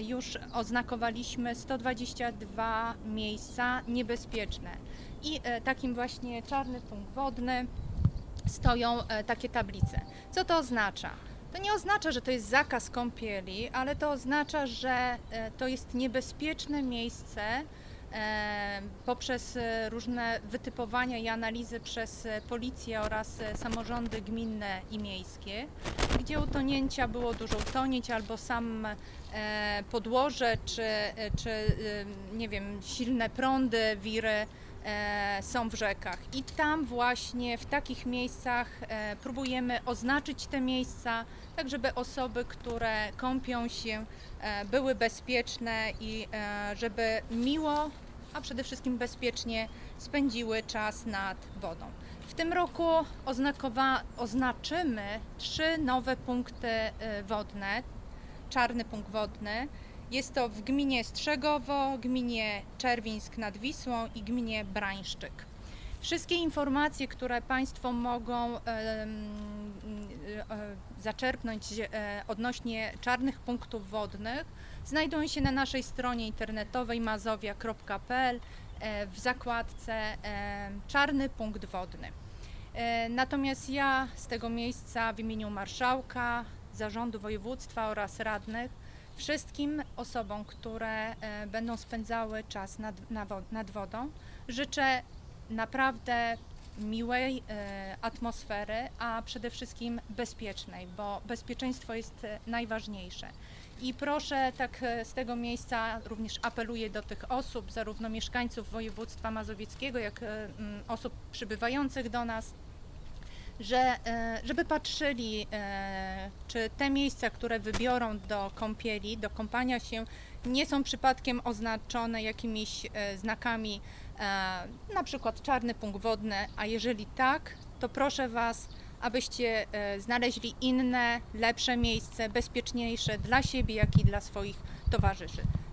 już oznakowaliśmy 122 miejsca niebezpieczne i takim właśnie czarny punkt wodny stoją takie tablice. Co to oznacza? To nie oznacza, że to jest zakaz kąpieli, ale to oznacza, że to jest niebezpieczne miejsce poprzez różne wytypowania i analizy przez policję oraz samorządy gminne i miejskie, gdzie utonięcia było dużo utonięć albo sam podłoże czy nie wiem, silne prądy, wiry są w rzekach i tam właśnie w takich miejscach próbujemy oznaczyć te miejsca, tak żeby osoby, które kąpią się, były bezpieczne i żeby miło, a przede wszystkim bezpiecznie spędziły czas nad wodą. W tym roku oznaczymy 3 nowe punkty wodne, czarny punkt wodny. Jest to w gminie Strzegowo, gminie Czerwińsk nad Wisłą i gminie Brańszczyk. Wszystkie informacje, które Państwo mogą zaczerpnąć odnośnie czarnych punktów wodnych, znajdują się na naszej stronie internetowej mazowia.pl w zakładce czarny punkt wodny. Natomiast ja z tego miejsca w imieniu marszałka, zarządu województwa oraz radnych wszystkim osobom, które będą spędzały czas nad wodą, życzę naprawdę miłej atmosfery, a przede wszystkim bezpiecznej, bo bezpieczeństwo jest najważniejsze. I proszę, tak z tego miejsca również apeluję do tych osób, zarówno mieszkańców województwa mazowieckiego, jak osób przybywających do nas, żeby patrzyli, czy te miejsca, które wybiorą do kąpieli, do kąpania się, nie są przypadkiem oznaczone jakimiś znakami, na przykład czarny punkt wodny, a jeżeli tak, to proszę Was, abyście znaleźli inne, lepsze miejsce, bezpieczniejsze dla siebie, jak i dla swoich towarzyszy.